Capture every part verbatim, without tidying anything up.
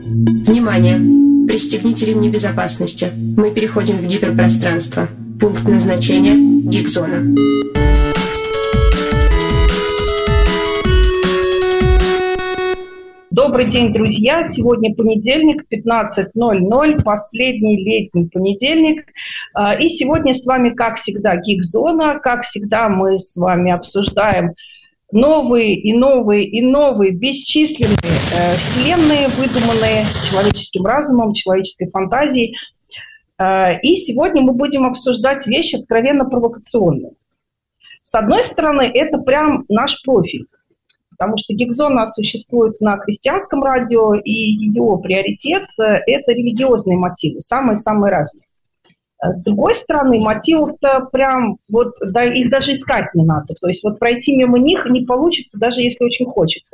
Внимание! Пристегните ремни безопасности. Мы переходим в гиперпространство. Пункт назначения – гиг-зона. Добрый день, друзья! Сегодня понедельник, пятнадцать ноль ноль, последний летний понедельник. И сегодня с вами, как всегда, гиг-зона. Как всегда, мы с вами обсуждаем новые и новые и новые бесчисленные э, вселенные, выдуманные человеческим разумом, человеческой фантазией. Э, и сегодня мы будем обсуждать вещи откровенно провокационные. С одной стороны, это прям наш профиль, потому что гиг-зона существует на христианском радио, и ее приоритет – это религиозные мотивы, самые-самые разные. С другой стороны, мотивов-то прям, вот, да, их даже искать не надо. То есть вот пройти мимо них не получится, даже если очень хочется.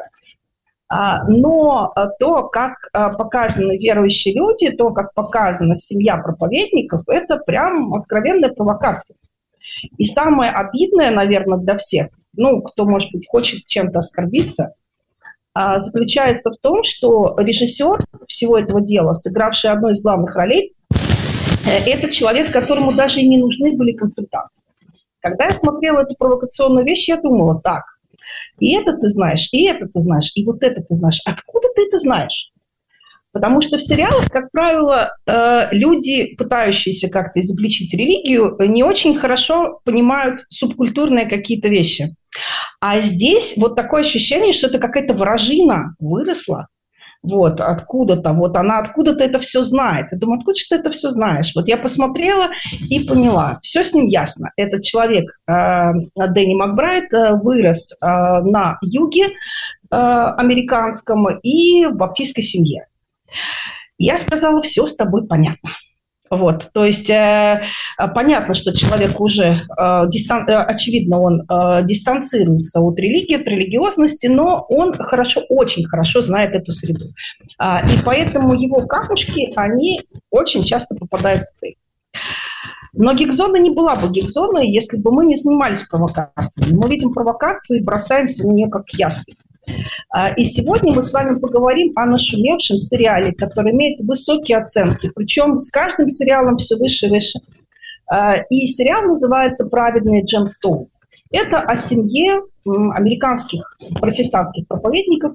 Но то, как показаны верующие люди, то, как показана семья проповедников, это прям откровенная провокация. И самое обидное, наверное, для всех, ну, кто, может быть, хочет чем-то оскорбиться, заключается в том, что режиссер всего этого дела, сыгравший одну из главных ролей, это человек, которому даже и не нужны были консультанты. Когда я смотрела эту провокационную вещь, я думала, так, и это ты знаешь, и это ты знаешь, и вот это ты знаешь. Откуда ты это знаешь? Потому что в сериалах, как правило, люди, пытающиеся как-то изобличить религию, не очень хорошо понимают субкультурные какие-то вещи. А здесь вот такое ощущение, что это какая-то вражина выросла. Вот, откуда-то, вот она откуда-то это все знает. Я думаю, откуда ты это все знаешь? Вот я посмотрела и поняла, все с ним ясно. Этот человек, э, Дэнни Макбрайт, э, вырос э, на юге э, американском и в баптистской семье. Я сказала, все с тобой понятно. Вот, то есть э, понятно, что человек уже, э, дистан... очевидно, он э, дистанцируется от религии, от религиозности, но он хорошо, очень хорошо знает эту среду. А, и поэтому его камушки, они очень часто попадают в цель. Но гиг-зона не была бы гиг-зоной, если бы мы не занимались провокацией. Мы видим провокацию и бросаемся на нее как ястреб. И сегодня мы с вами поговорим о нашумевшем сериале, который имеет высокие оценки, причем с каждым сериалом все выше и выше. И сериал называется «Праведные Джемстоуны». Это о семье американских протестантских проповедников,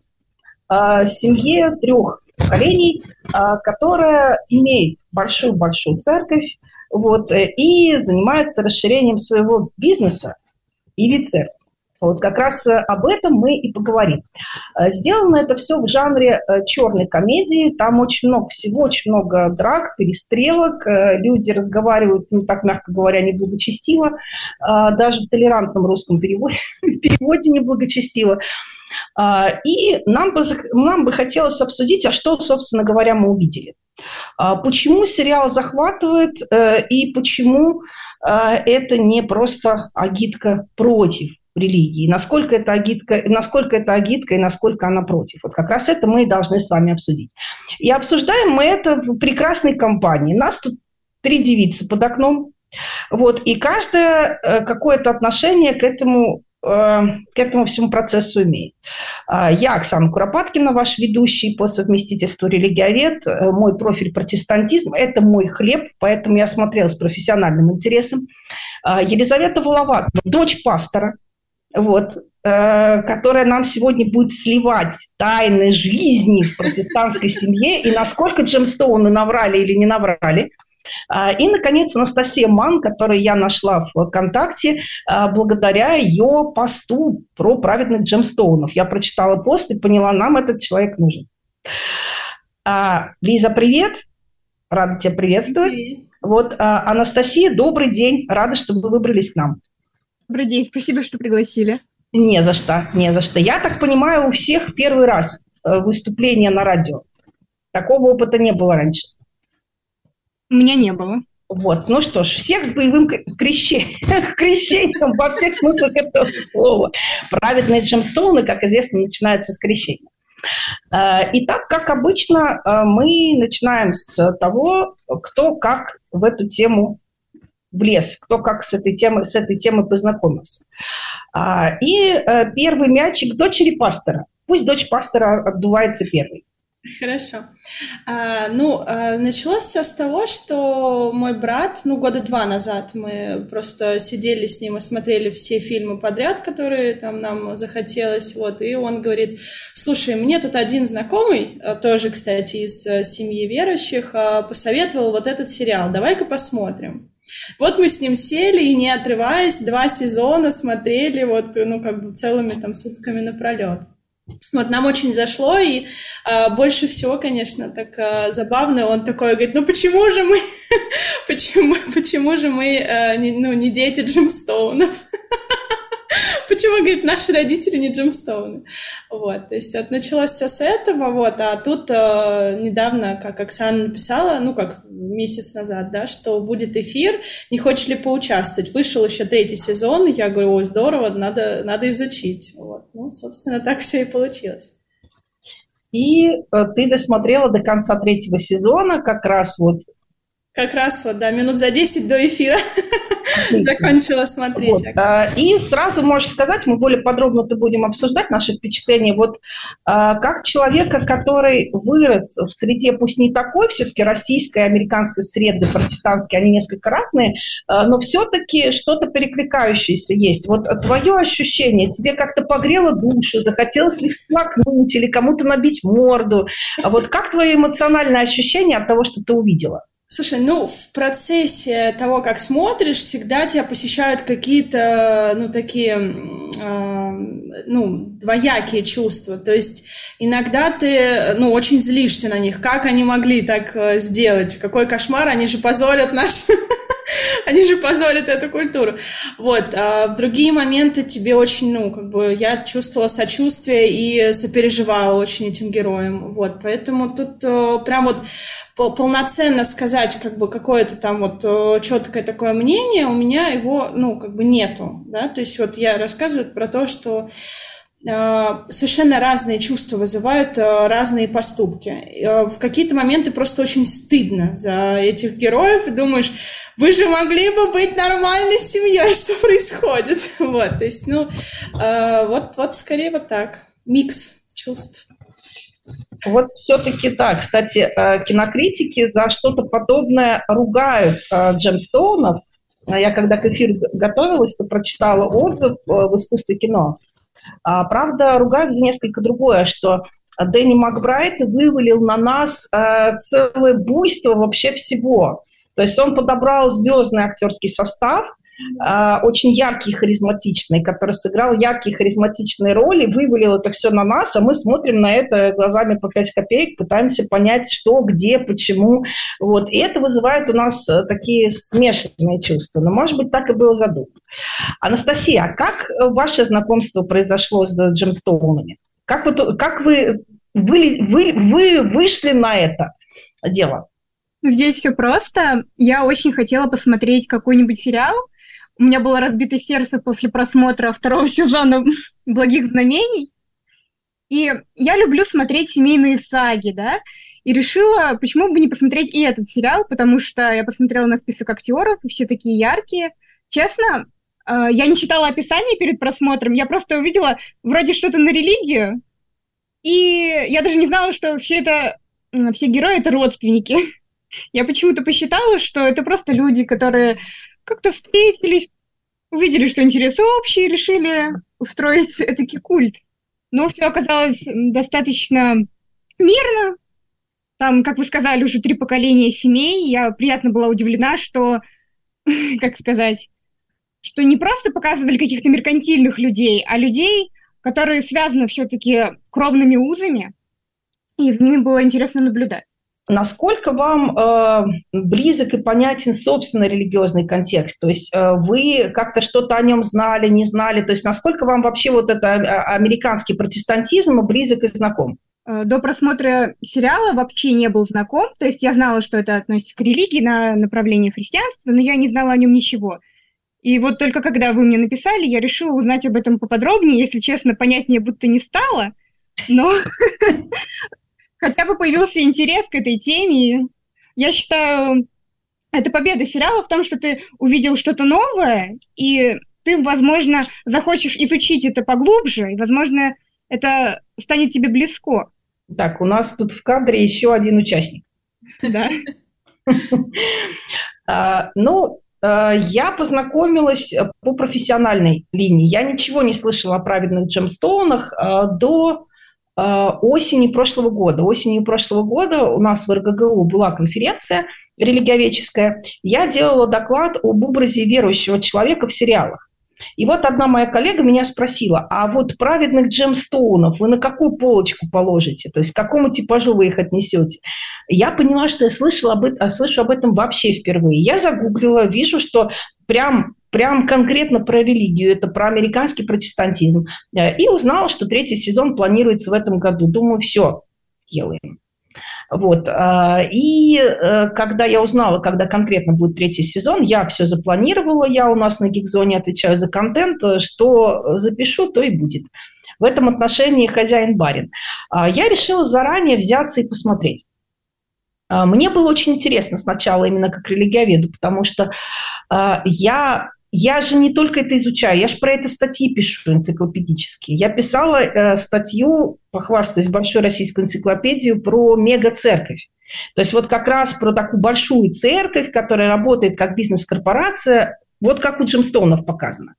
семье трех поколений, которая имеет большую-большую церковь, вот, и занимается расширением своего бизнеса или церкви. Вот как раз об этом мы и поговорим. Сделано это все в жанре черной комедии. Там очень много всего, очень много драк, перестрелок. Люди разговаривают, ну, так мягко говоря, неблагочестиво. Даже в толерантном русском переводе, переводе неблагочестиво. И нам бы, нам бы хотелось обсудить, а что, собственно говоря, мы увидели. Почему сериал захватывает и почему это не просто агитка против религии, насколько это агитка, насколько это агитка и насколько она против. Вот как раз это мы и должны с вами обсудить. И обсуждаем мы это в прекрасной компании. Нас тут три девицы под окном, вот, и каждая какое-то отношение к этому, к этому всему процессу имеет. Я Оксана Куропаткина, ваш ведущий по совместительству религиовед. Мой профиль протестантизм – это мой хлеб, поэтому я смотрела с профессиональным интересом. Елизавета Воловатова, дочь пастора, вот, э, которая нам сегодня будет сливать тайны жизни в протестантской семье и насколько Джемстоуны наврали или не наврали. И, наконец, Анастасия Ман, которую я нашла в ВКонтакте благодаря ее посту про праведных Джемстоунов. Я прочитала пост и поняла, нам этот человек нужен. Лиза, привет! Рада тебя приветствовать. Привет. Вот, Анастасия, добрый день. Рада, что вы выбрались к нам. Добрый день, спасибо, что пригласили. Не за что, не за что. Я так понимаю, у всех первый раз выступление на радио. Такого опыта не было раньше. У меня не было. Вот, ну что ж, всех с боевым крещением, крещением во всех смыслах этого слова. Праведные Джемстоуны, как известно, начинаются с крещения. Итак, как обычно, мы начинаем с того, кто как в эту тему влез, кто как с этой темой, с этой темой познакомился. И первый мячик дочери пастора. Пусть дочь пастора отдувается первой. Хорошо. А, ну, а, началось все с того, что мой брат, ну, года два назад мы просто сидели с ним и смотрели все фильмы подряд, которые там нам захотелось, вот, и он говорит: слушай, мне тут один знакомый, тоже, кстати, из семьи верующих, посоветовал вот этот сериал, давай-ка посмотрим. Вот мы с ним сели и, не отрываясь, два сезона смотрели вот, ну, как бы целыми там сутками напролет. Вот нам очень зашло, и а, больше всего, конечно, так а, забавно, он такой говорит: ну почему же мы, почему, почему же мы а, не, ну, не дети Джемстоунов? Почему, говорит, наши родители не Джемстоуны? Вот, то есть вот, началось все с этого, вот, а тут э, недавно, как Оксана написала, ну, как месяц назад, да, что будет эфир, не хочешь ли поучаствовать? Вышел еще третий сезон, я говорю: ой, здорово, надо, надо изучить. Вот, ну, собственно, так все и получилось. И э, ты досмотрела до конца третьего сезона, как раз вот... Как раз вот, да, минут за десять до эфира. Отлично. Закончила смотреть. Вот. И сразу можешь сказать, мы более подробно-то будем обсуждать наши впечатления. Вот как человека, который вырос в среде, пусть не такой, все-таки российской, американской среды, протестантской, они несколько разные, но все-таки что-то перекликающееся есть. Вот твое ощущение, тебе как-то погрело душу, захотелось ли всплакнуть или кому-то набить морду? Вот как твое эмоциональное ощущение от того, что ты увидела? Слушай, ну, в процессе того, как смотришь, всегда тебя посещают какие-то, ну, такие, э, ну, двоякие чувства. То есть иногда ты, ну, очень злишься на них. Как они могли так сделать? Какой кошмар, они же позорят наш... Они же позорят эту культуру. Вот. А в другие моменты тебе очень, ну, как бы, я чувствовала сочувствие и сопереживала очень этим героям. Вот. Поэтому тут прям вот полноценно сказать, как бы, какое-то там вот четкое такое мнение, у меня его, ну, как бы нету, да, то есть вот я рассказываю про то, что совершенно разные чувства вызывают разные поступки. В какие-то моменты просто очень стыдно за этих героев, и думаешь: вы же могли бы быть нормальной семьей, что происходит? Вот, то есть, ну, вот, вот скорее вот так, микс чувств. Вот все-таки так. Кстати, кинокритики за что-то подобное ругают Джемстоунов. Я когда к эфиру готовилась, то прочитала отзыв в «Искусстве кино». Правда, ругают за несколько другое, что Дэнни Макбрайт вывалил на нас целое буйство вообще всего. То есть он подобрал звездный актерский состав, очень яркий и харизматичный, который сыграл яркие харизматичные роли, вывалил это все на нас, а мы смотрим на это глазами по пять копеек, пытаемся понять, что, где, почему. Вот. И это вызывает у нас такие смешанные чувства. Но, может быть, так и было задумано. Анастасия, а как ваше знакомство произошло с Джемстоунами? Как вы, как вы, вы, вы, вы вышли на это дело? Здесь все просто. Я очень хотела посмотреть какой-нибудь сериал. У меня было разбито сердце после просмотра второго сезона «Благих знамений». И я люблю смотреть семейные саги, да, и решила, почему бы не посмотреть и этот сериал, потому что я посмотрела на список актеров, и все такие яркие. Честно, я не читала описание перед просмотром, я просто увидела вроде что-то на религию, и я даже не знала, что все это, все герои — это родственники. Я почему-то посчитала, что это просто люди, которые как-то встретились, увидели, что интересы общие, и решили устроить этакий культ. Но все оказалось достаточно мирно. Там, как вы сказали, уже три поколения семей. Я приятно была удивлена, что, как сказать, что не просто показывали каких-то меркантильных людей, а людей, которые связаны все-таки кровными узами, и за ними было интересно наблюдать. Насколько вам э, близок и понятен собственно религиозный контекст? То есть э, вы как-то что-то о нем знали, не знали? То есть насколько вам вообще вот это американский протестантизм близок и знаком? До просмотра сериала вообще не был знаком. То есть я знала, что это относится к религии на направлении христианства, но я не знала о нем ничего. И вот только когда вы мне написали, я решила узнать об этом поподробнее. Если честно, понятнее будто не стало, но... Хотя бы появился интерес к этой теме. Я считаю, это победа сериала в том, что ты увидел что-то новое, и ты, возможно, захочешь изучить это поглубже, и, возможно, это станет тебе близко. Так, у нас тут в кадре еще один участник. Да. Ну, я познакомилась по профессиональной линии. Я ничего не слышала о праведных джемстоунах до осени прошлого года. Осенью прошлого года у нас в эр гэ гэ у была конференция религиоведческая. Я делала доклад об образе верующего человека в сериалах. И вот одна моя коллега меня спросила, а вот праведных джемстоунов вы на какую полочку положите? То есть к какому типажу вы их отнесете? Я поняла, что я слышала об этом, слышу об этом вообще впервые. Я загуглила, вижу, что прям, прям конкретно про религию, это про американский протестантизм. И узнала, что третий сезон планируется в этом году. Думаю, все, делаем. Вот. И когда я узнала, когда конкретно будет третий сезон, я все запланировала, я у нас на Гигзоне отвечаю за контент, что запишу, то и будет. В этом отношении хозяин-барин. Я решила заранее взяться и посмотреть. Мне было очень интересно сначала именно как религиоведу, потому что я... Я же не только это изучаю, я же про это статьи пишу энциклопедические. Я писала э, статью, похвастаюсь, в Большую российскую энциклопедию про мега-церковь. То есть вот как раз про такую большую церковь, которая работает как бизнес-корпорация, вот как у джемстоунов показано.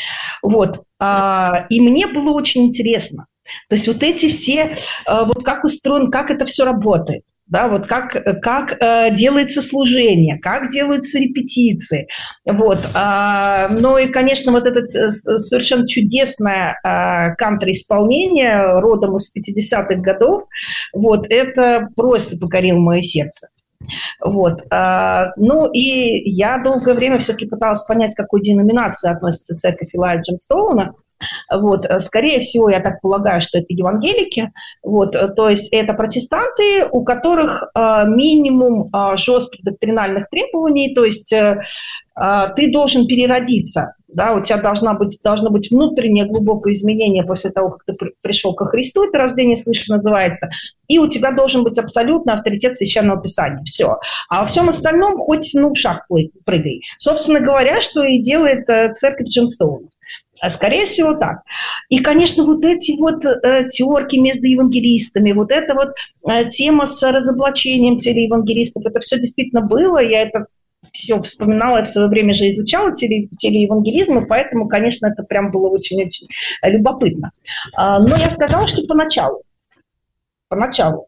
Вот. А, и мне было очень интересно. То есть вот эти все, а, вот как устроен, как это все работает. Да, вот как, как э, делается служение, как делаются репетиции. Вот. А, ну и, конечно, вот это совершенно чудесное а, кантри-исполнение родом из пятидесятых годов, вот, это просто покорило мое сердце. Вот. А, ну и я долгое время все-таки пыталась понять, к какой деноминации относится церковь Илая Джемстоуна. Вот. Скорее всего, я так полагаю, что это евангелики. Вот. То есть это протестанты, у которых э, минимум э, жестких доктринальных требований, то есть э, э, ты должен переродиться, да, у тебя должна быть, должно быть внутреннее глубокое изменение после того, как ты при, пришел ко Христу, это рождение свыше называется, и у тебя должен быть абсолютно авторитет Священного Писания. Все. А во всем остальном хоть на ушах прыгай. Собственно говоря, что и делает э, церковь Джемстоуна. Скорее всего, так. И, конечно, вот эти вот э, теорки между евангелистами, вот эта вот э, тема с разоблачением телеевангелистов, это все действительно было, я это все вспоминала, я в свое время же изучала теле, телеевангелизм, и поэтому, конечно, это прям было очень-очень любопытно. А, но я сказала, что поначалу, поначалу,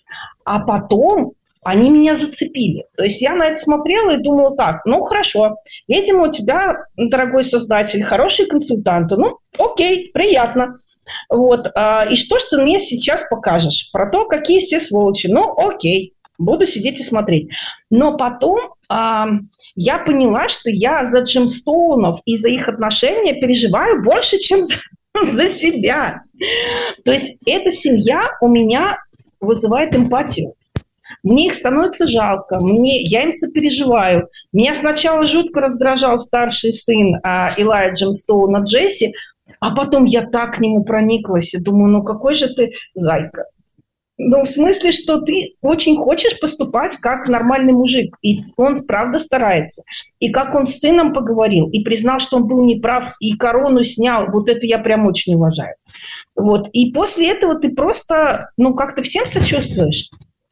а потом... Они меня зацепили. То есть я на это смотрела и думала так, ну хорошо, видимо, у тебя, дорогой создатель, хорошие консультанты, ну окей, приятно. Вот. И что ж ты мне сейчас покажешь? Про то, какие все сволочи. Ну окей, буду сидеть и смотреть. Но потом а, я поняла, что я за джемстоунов и за их отношения переживаю больше, чем за, за себя. То есть эта семья у меня вызывает эмпатию. Мне их становится жалко, мне, я им сопереживаю. Меня сначала жутко раздражал старший сын а, Илая Джемстоуна Джесси, а потом я так к нему прониклась и думаю, ну какой же ты зайка. Ну, в смысле, что ты очень хочешь поступать как нормальный мужик, и он правда старается. И как он с сыном поговорил, и признал, что он был неправ, и корону снял, вот это я прям очень уважаю. Вот. И после этого ты просто, ну, как-то всем сочувствуешь.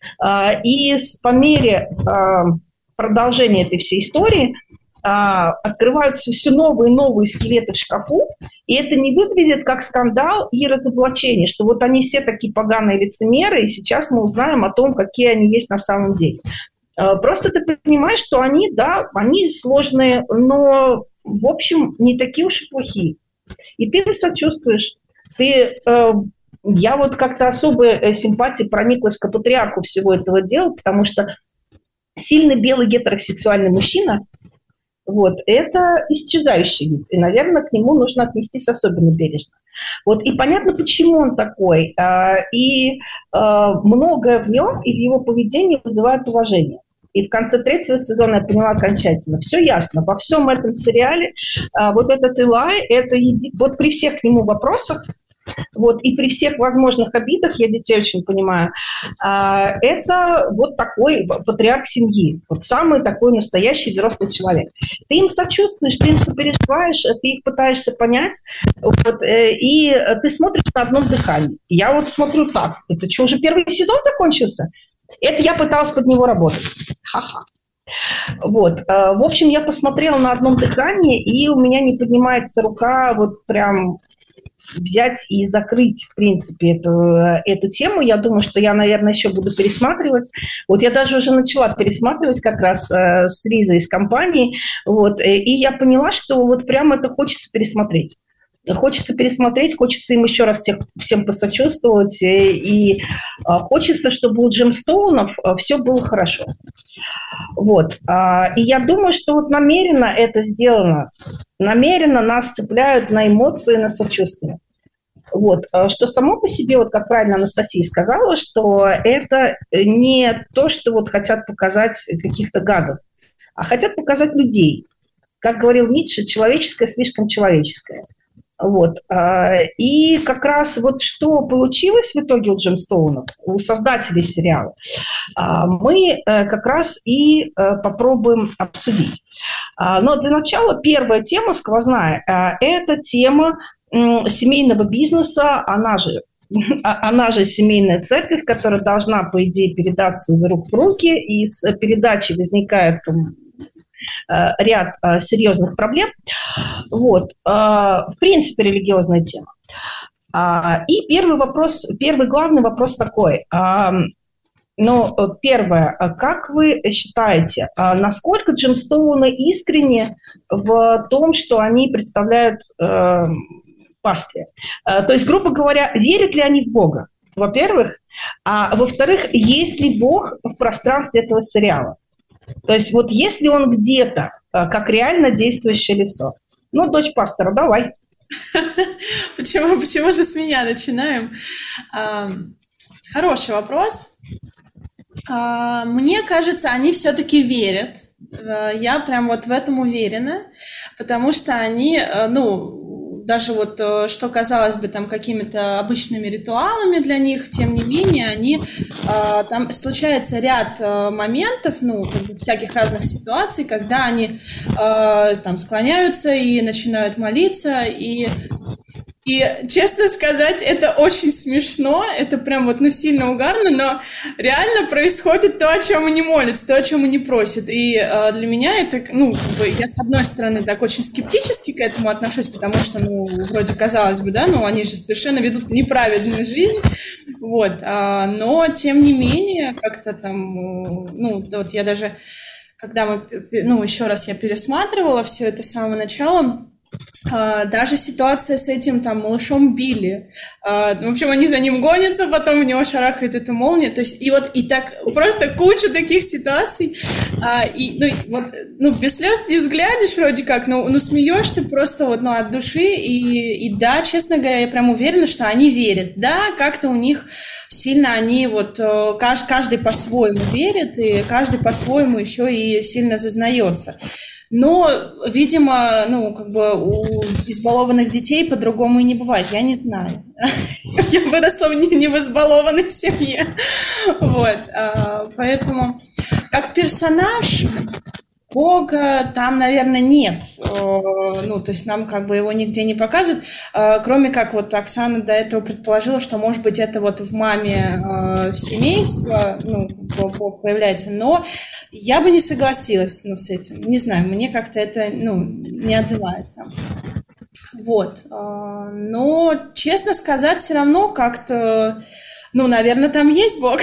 И по мере продолжения этой всей истории открываются все новые и новые скелеты в шкафу, и это не выглядит как скандал и разоблачение, что вот они все такие поганые лицемеры, и сейчас мы узнаем о том, какие они есть на самом деле. Просто ты понимаешь, что они, да, они сложные, но, в общем, не такие уж и плохие. И ты им сочувствуешь, ты... Я вот как-то особой симпатией прониклась к патриарху всего этого дела, потому что сильный белый гетеросексуальный мужчина, вот, это исчезающий вид, и, наверное, к нему нужно отнестись особенно бережно. Вот, и понятно, почему он такой, и многое в нем и в его поведении вызывает уважение. И в конце третьего сезона я поняла окончательно, все ясно, во всем этом сериале вот этот Илай, это еди... вот при всех к нему вопросах, вот, и при всех возможных обидах, я детей очень понимаю, это вот такой патриарх семьи, вот самый такой настоящий взрослый человек. Ты им сочувствуешь, ты им сопереживаешь, ты их пытаешься понять, вот, и ты смотришь на одном дыхании. Я вот смотрю так, это что, уже первый сезон закончился? Это я пыталась под него работать. Ха-ха. Вот. В общем, я посмотрела на одном дыхании, и у меня не поднимается рука вот прям взять и закрыть, в принципе, эту, эту тему. Я думаю, что я, наверное, еще буду пересматривать. Вот я даже уже начала пересматривать как раз э, с Ризой из компании, вот, и я поняла, что вот прям это хочется пересмотреть. Хочется пересмотреть, хочется им еще раз всех, всем посочувствовать, и, и а, хочется, чтобы у Джемстоунов а, все было хорошо. Вот. А, и я думаю, что вот намеренно это сделано, намеренно нас цепляют на эмоции, на сочувствие. Вот. А, что само по себе, вот как правильно Анастасия сказала, что это не то, что вот хотят показать каких-то гадов, а хотят показать людей. Как говорил Ницше, человеческое слишком человеческое. Вот. И как раз вот что получилось в итоге у Джемстоунов, у создателей сериала, мы как раз и попробуем обсудить. Но для начала первая тема сквозная – это тема семейного бизнеса, она же, она же семейная церковь, которая должна, по идее, передаться из рук в руки, и с передачей возникает ряд а, серьезных проблем. Вот. А, в принципе, религиозная тема. А, и первый вопрос, первый главный вопрос такой. А, ну, первое, как вы считаете, а насколько Джемстоуны искренне в том, что они представляют э, пастыря? А, то есть, грубо говоря, верят ли они в Бога, во-первых, а во-вторых, есть ли Бог в пространстве этого сериала? То есть вот если он где-то как реально действующее лицо. Ну, дочь пастора, давай. Почему, почему же с меня начинаем? Хороший вопрос. Мне кажется, они все-таки верят. Я прям вот в этом уверена, потому что они, ну, даже вот что казалось бы там какими-то обычными ритуалами для них, тем не менее, они, э, там случается ряд э, моментов, ну, как бы всяких разных ситуаций, когда они э, там склоняются и начинают молиться, и И, честно сказать, это очень смешно, это прям вот, ну, сильно угарно, но реально происходит то, о чем они молятся, то, о чем они просят. И э, для меня это, ну, как бы, я, с одной стороны, так очень скептически к этому отношусь, потому что, ну, вроде казалось бы, да, ну, они же совершенно ведут неправедную жизнь, вот, а, но, тем не менее, как-то там, ну, вот я даже, когда мы, ну, еще раз я пересматривала все это с самого начала, даже ситуация с этим там малышом Билли. В общем, они за ним гонятся, потом у него шарахает эта молния. То есть, и вот и так просто куча таких ситуаций. И, ну, вот, ну, без слез не взглянешь вроде как, но ну, смеешься просто вот, ну, от души. И, и да, честно говоря, я прям уверена, что они верят. Да, как-то у них сильно они вот каждый, каждый по-своему верит, и каждый по-своему еще и сильно зазнается. Но, видимо, ну, как бы у избалованных детей по-другому и не бывает. Я не знаю. Я выросла не в избалованной семье. Вот. Поэтому, как персонаж, Бога там, наверное, нет. Ну, то есть нам как бы его нигде не показывают. Кроме как вот Оксана до этого предположила, что, может быть, это вот в маме семейства, ну, Бог появляется. Но я бы не согласилась, ну, с этим. Не знаю, мне как-то это, ну, не отзывается. Вот. Но, честно сказать, все равно как-то, ну, наверное, там есть Бог.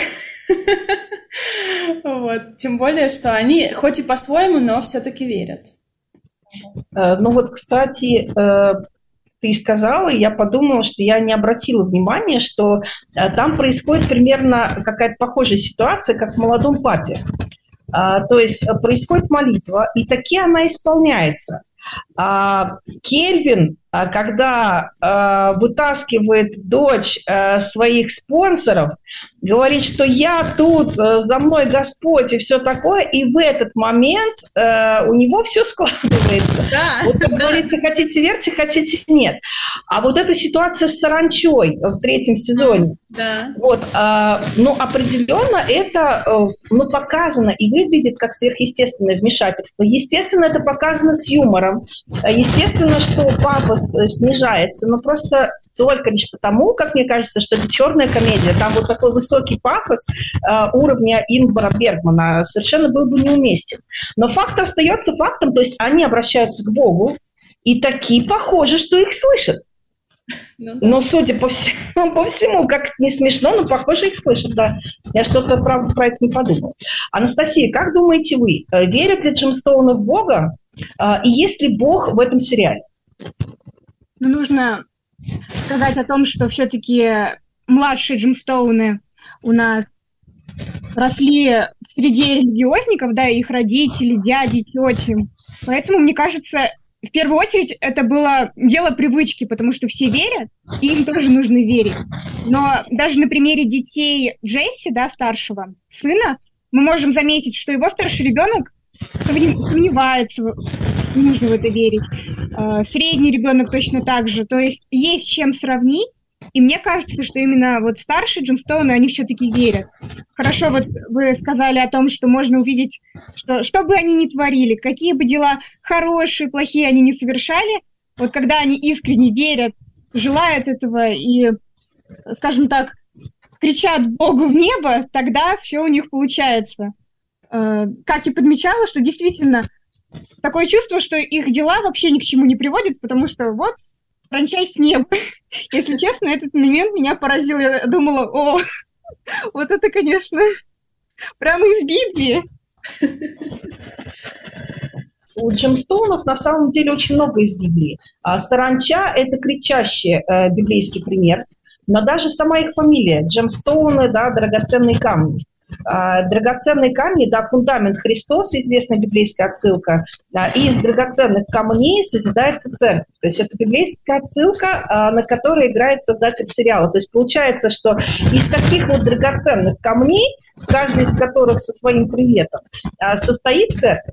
Вот. Тем более, что они хоть и по-своему, но все-таки верят. Ну вот, кстати, ты сказала, и я подумала, что я не обратила внимания, что там происходит примерно какая-то похожая ситуация, как в «Молодом папе». То есть происходит молитва, и таки она исполняется. Кельвин когда э, вытаскивает дочь э, своих спонсоров, говорит, что я тут, э, за мной Господь и все такое, и в этот момент э, у него все складывается. Да. Вот, как говорится, хотите верьте, хотите нет. А вот эта ситуация с саранчой в третьем сезоне, да. вот, э, ну, определенно это э, ну, показано и выглядит как сверхъестественное вмешательство. Естественно, это показано с юмором. Естественно, что пафос снижается, но просто только лишь потому, как мне кажется, что это черная комедия. Там вот такой высокий пафос э, уровня Ингмара Бергмана совершенно был бы неуместен. Но факт остается фактом, то есть они обращаются к Богу, и такие похожи, что их слышат. Но судя по всему, по всему, как не смешно, но похоже их слышат, да. Я что-то, правда, про это не подумала. Анастасия, как думаете вы, верят ли Джемстоуны в Бога, э, и есть ли Бог в этом сериале? Ну, нужно сказать о том, что все-таки младшие Джемстоуны у нас росли в среде религиозников, да, их родители, дяди, тети. Поэтому, мне кажется, в первую очередь это было дело привычки, потому что все верят, и им тоже нужно верить. Но даже на примере детей Джесси, да, старшего сына, мы можем заметить, что его старший ребенок сомневается, нужно в это верить. Средний ребенок точно так же. То есть есть чем сравнить, и мне кажется, что именно вот старшие Джемстоуны, они все-таки верят. Хорошо, вот вы сказали о том, что можно увидеть, что, что бы они ни творили, какие бы дела хорошие, плохие они ни совершали, вот когда они искренне верят, желают этого и, скажем так, кричат Богу в небо, тогда все у них получается. Как и подмечала, что действительно такое чувство, что их дела вообще ни к чему не приводят, потому что вот франчайз с неба. Если честно, этот момент меня поразил. Я думала, о, вот это, конечно, прямо из Библии. У Джемстоунов на самом деле очень много из Библии. Саранча – это кричащий э, библейский пример, но даже сама их фамилия – Джемстоуны, да, драгоценные камни. Драгоценные камни, да, фундамент Христос, известная библейская отсылка, да, и из драгоценных камней созидается церковь. То есть это библейская отсылка, на которой играет создатель сериала. То есть получается, что из таких вот драгоценных камней, каждый из которых со своим приветом, состоит церковь.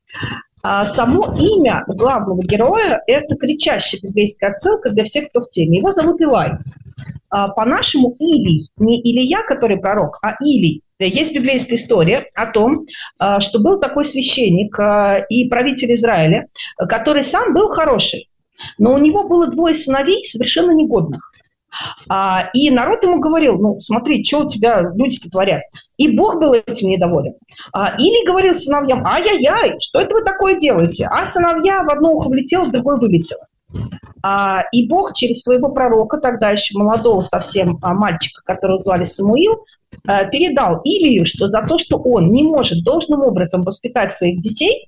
Само имя главного героя – это кричащая библейская отсылка для всех, кто в теме. Его зовут Илай. По-нашему Илий, не Илия, который пророк, а Илий. Есть библейская история о том, что был такой священник и правитель Израиля, который сам был хороший, но у него было двое сыновей совершенно негодных. И народ ему говорил, ну смотри, что у тебя люди-то творят. И Бог был этим недоволен. Или говорил сыновьям, ай-яй-яй, что это вы такое делаете? А сыновья в одно ухо влетело, в другое вылетело. И Бог через своего пророка, тогда еще молодого совсем мальчика, которого звали Самуил, передал Илию, что за то, что он не может должным образом воспитать своих детей,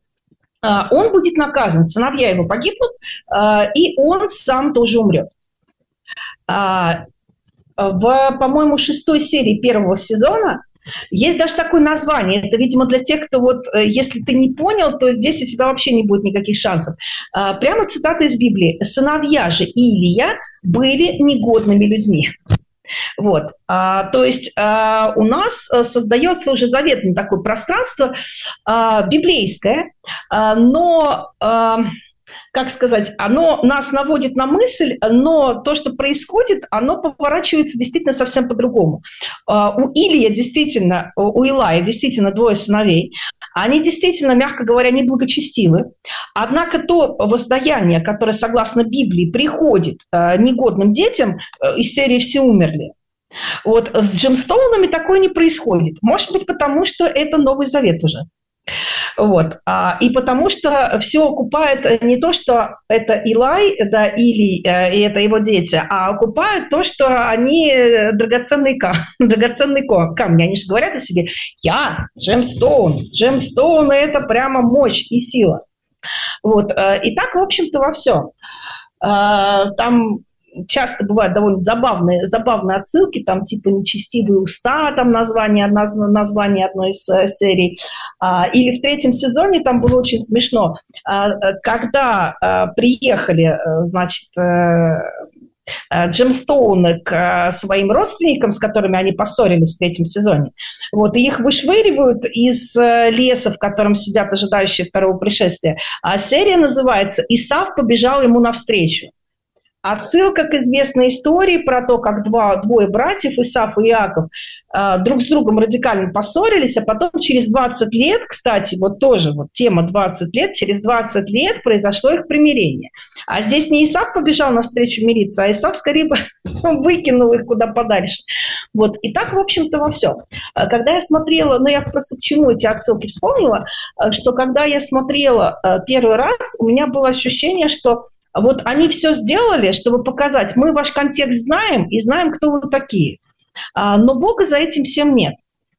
он будет наказан, сыновья его погибнут, и он сам тоже умрет. В, по-моему, шестой серии первого сезона есть даже такое название. Это, видимо, для тех, кто вот, если ты не понял, то здесь у тебя вообще не будет никаких шансов. Прямо цитата из Библии. «Сыновья же Илия были негодными людьми». Вот, а, то есть а, у нас создается уже заветное такое пространство а, библейское, а, но, а, как сказать, оно нас наводит на мысль, но то, что происходит, оно поворачивается действительно совсем по-другому. А, у Илия действительно, у Илая действительно двое сыновей. Они действительно, мягко говоря, неблагочестивы. Однако то воздаяние, которое, согласно Библии, приходит э, негодным детям, э, из серии «Все умерли», вот с Джемстоунами такое не происходит. Может быть, потому что это Новый Завет уже. Вот. А, и потому что все окупает не то, что это Илай, да, Илий, э, и это его дети, а окупает то, что они драгоценные, кам- драгоценные камни. Они же говорят о себе: я Джемстоун. Джемстоун – это прямо мощь и сила. Вот. И так, в общем-то, во всем. Там часто бывают довольно забавные, забавные отсылки, там типа «Нечестивые уста», там название, название одной из серий. Или в третьем сезоне там было очень смешно, когда приехали, значит, Джемстоуны к своим родственникам, с которыми они поссорились в третьем сезоне. Вот, и их вышвыривают из леса, в котором сидят ожидающие второго пришествия. А серия называется «Исав побежал ему навстречу». Отсылка к известной истории про то, как два, двое братьев, Исав и Иаков, друг с другом радикально поссорились, а потом через двадцать лет, кстати, вот тоже вот тема двадцать лет, через двадцать лет произошло их примирение. А здесь не Исав побежал навстречу мириться, а Исав скорее выкинул их куда подальше. Вот. И так, в общем-то, во всем. Когда я смотрела, ну я просто к чему эти отсылки вспомнила, что когда я смотрела первый раз, у меня было ощущение, что вот они все сделали, чтобы показать, мы ваш контекст знаем и знаем, кто вы такие. Но Бога за этим всем нет.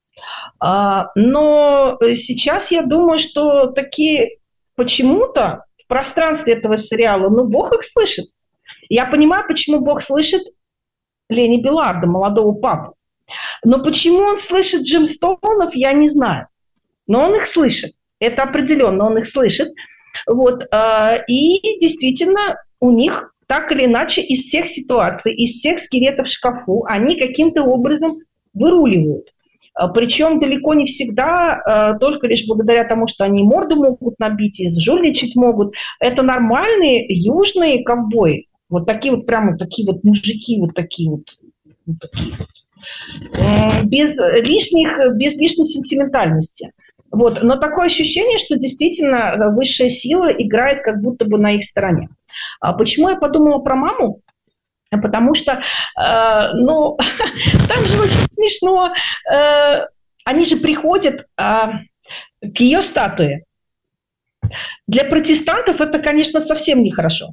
Но сейчас я думаю, что такие почему-то в пространстве этого сериала, ну, Бог их слышит. Я понимаю, почему Бог слышит Лени Белларда, молодого папу. Но почему он слышит Джемстоунов, я не знаю. Но он их слышит. Это определенно, он их слышит. Вот, и действительно у них так или иначе из всех ситуаций, из всех скелетов в шкафу они каким-то образом выруливают. Причем далеко не всегда только лишь благодаря тому, что они морду могут набить и жульничать могут. Это нормальные южные ковбои. Вот такие вот прямо такие вот мужики, вот такие вот, вот такие вот. Без лишних, без лишней сентиментальности. Вот. Но такое ощущение, что действительно высшая сила играет как будто бы на их стороне. А почему я подумала про маму? Потому что, э, ну, там же очень смешно. Э, они же приходят э, к ее статуе. Для протестантов это, конечно, совсем нехорошо.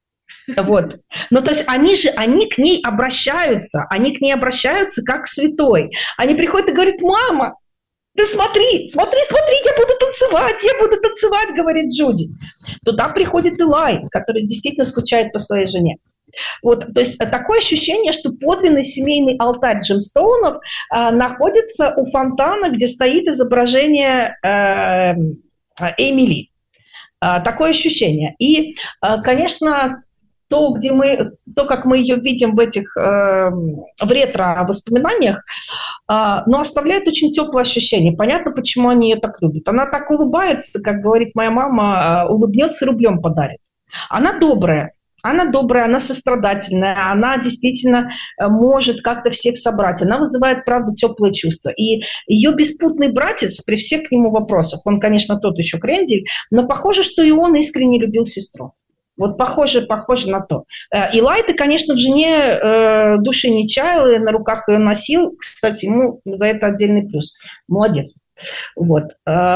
Вот. Но то есть они же, они к ней обращаются, они к ней обращаются как к святой. Они приходят и говорят: мама, ты смотри, смотри, смотри, я буду танцевать, я буду танцевать, говорит Джуди. Туда приходит Элай, который действительно скучает по своей жене. Вот, то есть такое ощущение, что подлинный семейный алтарь Джемстоунов э, находится у фонтана, где стоит изображение э, Эмили. Э, такое ощущение. И, э, конечно, то, где мы, то, как мы ее видим в этих э, в ретро-воспоминаниях, э, но оставляет очень теплое ощущение. Понятно, почему они ее так любят. Она так улыбается, как говорит моя мама, э, улыбнется и рублем подарит. Она добрая. Она добрая, она сострадательная, она действительно может как-то всех собрать. Она вызывает, правда, теплые чувства. И ее беспутный братец, при всех к нему вопросах, он, конечно, тот еще крендель, но похоже, что и он искренне любил сестру. Вот похоже, похоже на то. Илай-то, конечно, в жене э, души не чаял, и на руках ее носил. Кстати, ему за это отдельный плюс. Молодец. Вот.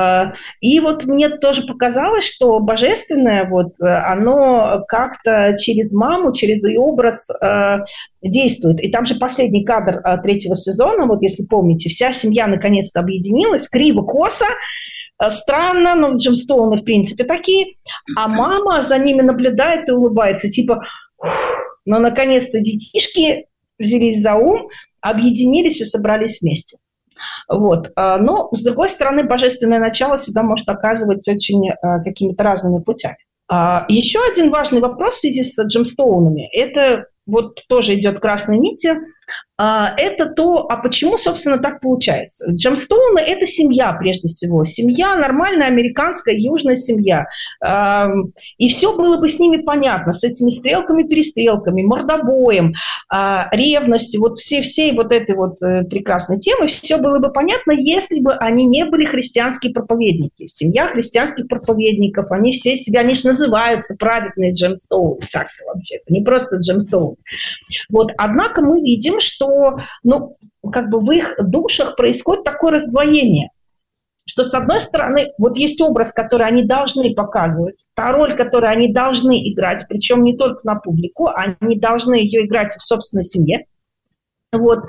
И вот мне тоже показалось, что божественное, вот, оно как-то через маму, через ее образ действует. И там же последний кадр третьего сезона, вот если помните, вся семья наконец-то объединилась, криво-косо, странно, но Джемстоуны в принципе такие, а мама за ними наблюдает и улыбается, типа, ну наконец-то детишки взялись за ум, объединились и собрались вместе. Вот. Но, с другой стороны, божественное начало всегда может оказываться очень какими-то разными путями. Еще один важный вопрос в связи с Джемстоунами, это вот тоже идет красной нитью, это то, а почему, собственно, так получается. Джемстоуны – это семья, прежде всего. Семья, нормальная американская южная семья. И все было бы с ними понятно, с этими стрелками-перестрелками, мордобоем, ревностью, вот всей, всей вот этой вот прекрасной темы, все было бы понятно, если бы они не были христианские проповедники. Семья христианских проповедников, они все себя, они же называются праведные Джемстоуны. Так-то вообще, это не просто Джемстоуны. Вот, однако мы видим, что ну, как бы в их душах происходит такое раздвоение, что, с одной стороны, вот есть образ, который они должны показывать, та роль, которую они должны играть, причем не только на публику, они должны ее играть в собственной семье. Вот.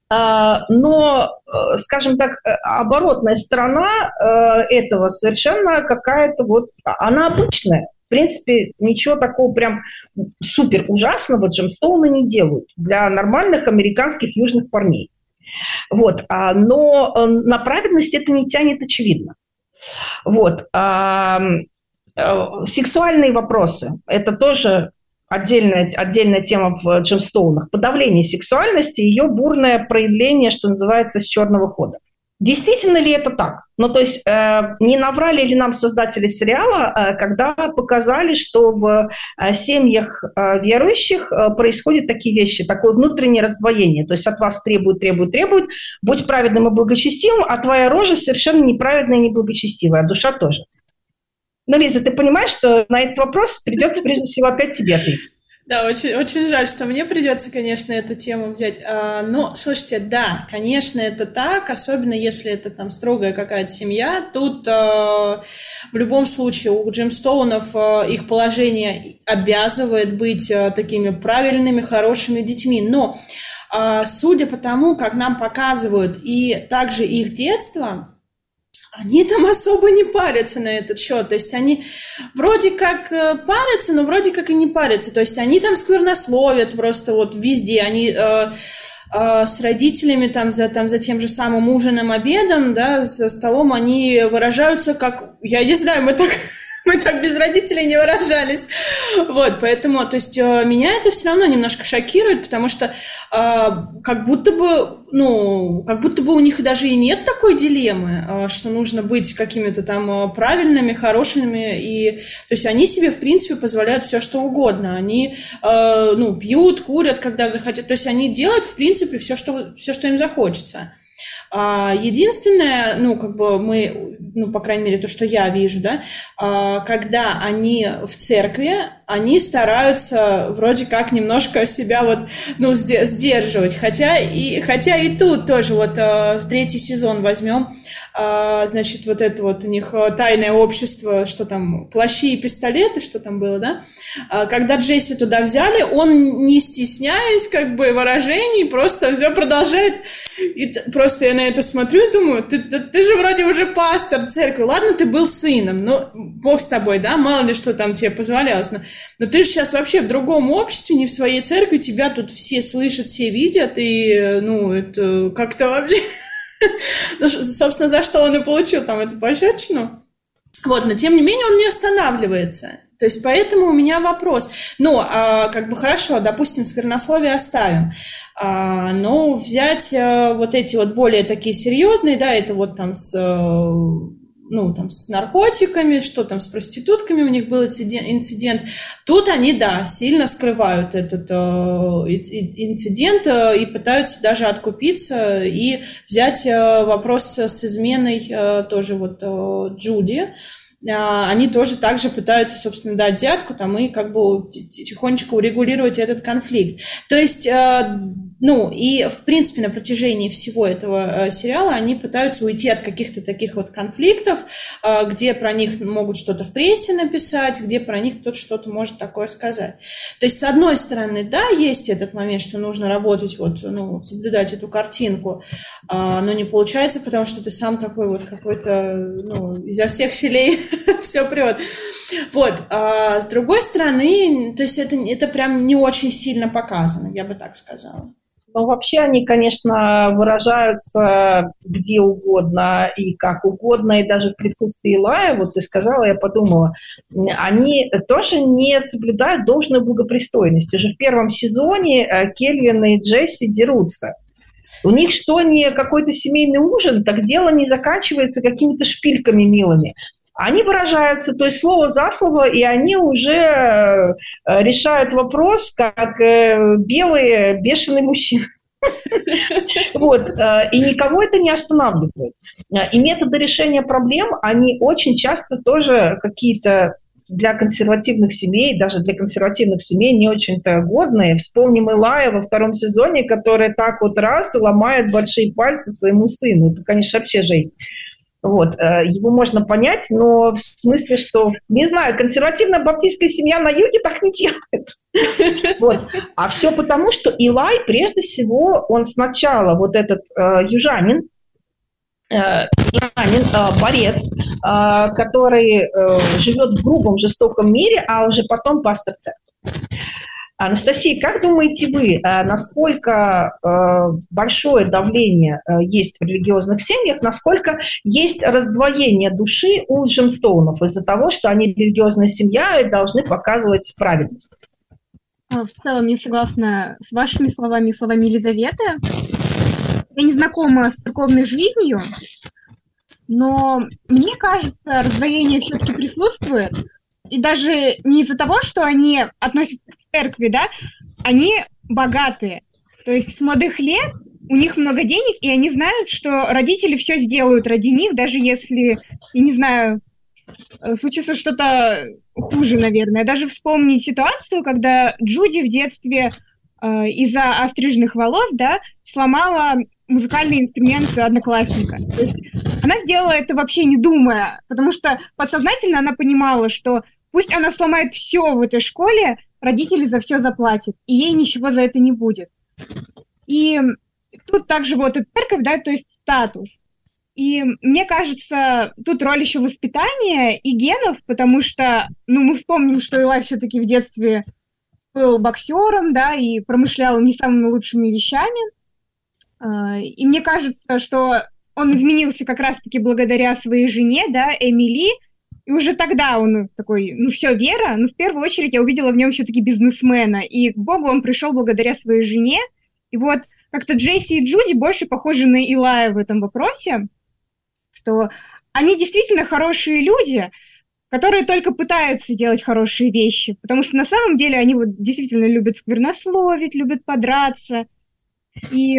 Но, скажем так, оборотная сторона этого совершенно какая-то вот, она обычная. В принципе, ничего такого прям супер ужасного Джемстоуны не делают для нормальных американских южных парней. Вот. Но на праведность это не тянет, очевидно. Вот. Сексуальные вопросы – это тоже отдельная, отдельная тема в Джемстоунах. Подавление сексуальности, ее бурное проявление, что называется, с черного хода. Действительно ли это так? Ну, то есть э, не наврали ли нам создатели сериала, э, когда показали, что в э, семьях э, верующих э, происходят такие вещи, такое внутреннее раздвоение. То есть от вас требуют, требуют, требуют, будь праведным и благочестивым, а твоя рожа совершенно неправедная и неблагочестивая, а душа тоже. Ну, Лиза, ты понимаешь, что на этот вопрос придется прежде всего опять тебе ответить? Да, очень, очень жаль, что мне придется, конечно, эту тему взять. А, но, слушайте, да, конечно, это так, особенно если это там строгая какая-то семья. Тут а, в любом случае у Джемстоунов а, их положение обязывает быть а, такими правильными, хорошими детьми. Но а, судя по тому, как нам показывают и также их детство, они там особо не парятся на этот счет. То есть они вроде как парятся, но вроде как и не парятся. То есть они там сквернословят просто вот везде. Они э, э, с родителями там за, там за тем же самым ужином, обедом, да, за столом они выражаются как... Я не знаю, мы так... Мы так без родителей не выражались. Вот, поэтому, то есть, меня это все равно немножко шокирует, потому что э, как будто бы, ну, как будто бы у них даже и нет такой дилеммы, э, что нужно быть какими-то там правильными, хорошими, и, то есть, они себе, в принципе, позволяют все, что угодно. Они, э, ну, пьют, курят, когда захотят, то есть, они делают, в принципе, все, что, все, что им захочется. Единственное, ну, как бы мы, ну, по крайней мере, то, что я вижу, да, когда они в церкви, они стараются вроде как немножко себя вот, ну, сдерживать, хотя и, хотя и тут тоже вот в третий сезон возьмем, значит, вот это вот у них тайное общество, что там, плащи и пистолеты, что там было, да, когда Джесси туда взяли, он, не стесняясь, как бы, выражений, просто все продолжает, и просто я на это смотрю и думаю, ты, ты, ты же вроде уже пастор церкви, ладно, ты был сыном, ну, Бог с тобой, да, мало ли что там тебе позволялось, но, но ты же сейчас вообще в другом обществе, не в своей церкви, тебя тут все слышат, все видят, и, ну, это как-то вообще... Ну, собственно, за что он и получил там эту пощечину. Вот, но тем не менее он не останавливается. То есть поэтому у меня вопрос. Ну, а, как бы хорошо, допустим, сквернословие оставим. А, но взять а, вот эти вот более такие серьезные, да, это вот там с... ну, там, с наркотиками, что там с проститутками у них был инцидент. Тут они, да, сильно скрывают этот э, инцидент э, и пытаются даже откупиться и взять э, вопрос с изменой э, тоже вот э, Джуди. Они тоже также пытаются, собственно, дать взятку там, и как бы тихонечко урегулировать этот конфликт. То есть, ну, и, в принципе, на протяжении всего этого сериала они пытаются уйти от каких-то таких вот конфликтов, где про них могут что-то в прессе написать, где про них кто-то что-то может такое сказать. То есть, с одной стороны, да, есть этот момент, что нужно работать, вот, ну, соблюдать эту картинку, но не получается, потому что ты сам такой вот какой-то, ну, изо всех щелей все прет. Вот. А с другой стороны, то есть это, это прям не очень сильно показано, я бы так сказала. Ну, вообще они, конечно, выражаются где угодно и как угодно, и даже в присутствии Илая, вот ты сказала, я подумала, они тоже не соблюдают должную благопристойность. Уже в первом сезоне Кельвин и Джесси дерутся. У них что не какой-то семейный ужин, так дело не заканчивается какими-то шпильками милыми. Они выражаются, то есть слово за слово, и они уже решают вопрос, как белые бешеные мужчины. Вот. И никого это не останавливает. И методы решения проблем, они очень часто тоже какие-то для консервативных семей, даже для консервативных семей не очень-то годные. Вспомним Илая во втором сезоне, который так вот раз и ломает большие пальцы своему сыну. Это, конечно, вообще жесть. Вот, его можно понять, но в смысле, что, не знаю, консервативная баптистская семья на юге так не делает. Вот. А все потому, что Илай, прежде всего, он сначала, вот этот э, южанин, борец, который живет в грубом, жестоком мире, а уже потом пастор церкви. Анастасия, как думаете вы, насколько большое давление есть в религиозных семьях, насколько есть раздвоение души у Джемстоунов из-за того, что они религиозная семья и должны показывать праведность? В целом, я согласна с вашими словами и словами Елизаветы. Я не знакома с церковной жизнью, но мне кажется, раздвоение все-таки присутствует. И даже не из-за того, что они относятся к церкви, да, они богатые. То есть с молодых лет у них много денег, и они знают, что родители все сделают ради них, даже если, я не знаю, случится что-то хуже, наверное. Даже вспомнить ситуацию, когда Джуди в детстве э, из-за остриженных волос, да, сломала музыкальный инструмент одноклассника. То есть она сделала это вообще не думая, потому что подсознательно она понимала, что пусть она сломает все в этой школе, родители за все заплатят, и ей ничего за это не будет. И тут также вот и церковь, да, то есть статус. И мне кажется, тут роль еще воспитания и генов, потому что, ну, мы вспомним, что Илай все-таки в детстве был боксером, да, и промышлял не самыми лучшими вещами. И мне кажется, что он изменился как раз-таки благодаря своей жене, да, Эмили, и уже тогда он такой, ну, все, вера, но в первую очередь я увидела в нем все-таки бизнесмена, и к Богу он пришел благодаря своей жене, и вот как-то Джесси и Джуди больше похожи на Илая в этом вопросе, что они действительно хорошие люди, которые только пытаются делать хорошие вещи, потому что на самом деле они вот действительно любят сквернословить, любят подраться, и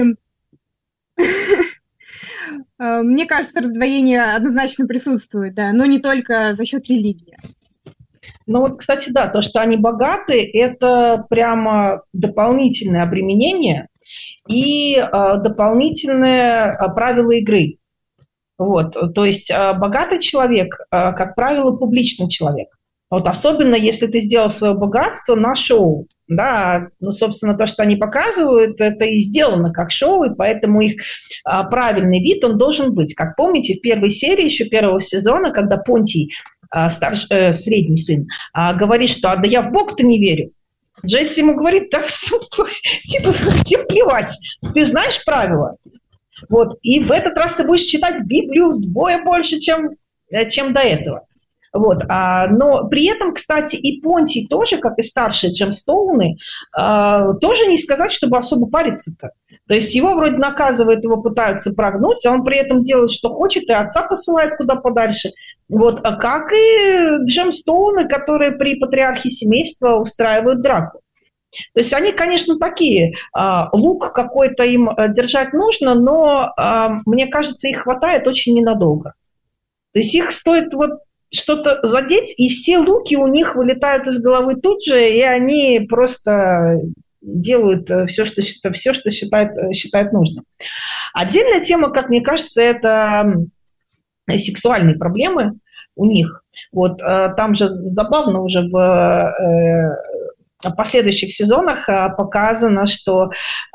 мне кажется, раздвоение однозначно присутствует, да, но не только за счет религии. Ну вот, кстати, да, то, что они богаты, это прямо дополнительное обременение и э, дополнительное э, правило игры. Вот, то есть э, богатый человек, э, как правило, публичный человек. Вот особенно, если ты сделал свое богатство на шоу. Да, ну, собственно, то, что они показывают, это и сделано как шоу, и поэтому их а, правильный вид, он должен быть. Как помните, в первой серии еще первого сезона, когда Понтий, а, старш, э, средний сын, а, говорит, что а, да я в Бога-то не верю. Джесси ему говорит, да типа, всем плевать, ты знаешь правила. Вот, и в этот раз ты будешь читать Библию вдвое больше, чем, чем до этого. Вот, а, но при этом, кстати, и Понтий тоже, как и старшие Джемстоуны, а, тоже не сказать, чтобы особо париться-то. То есть его вроде наказывают, его пытаются прогнуть, а он при этом делает, что хочет, и отца посылает куда подальше. Вот, а как и Джемстоуны, которые при патриархе семейства устраивают драку. То есть они, конечно, такие, а, лук какой-то им держать нужно, но, а, мне кажется, их хватает очень ненадолго. То есть их стоит вот что-то задеть, и все луки у них вылетают из головы тут же, и они просто делают все, что, все, что считают, считают нужным. Отдельная тема, как мне кажется, это сексуальные проблемы у них. Вот там же забавно уже в последующих сезонах показано, что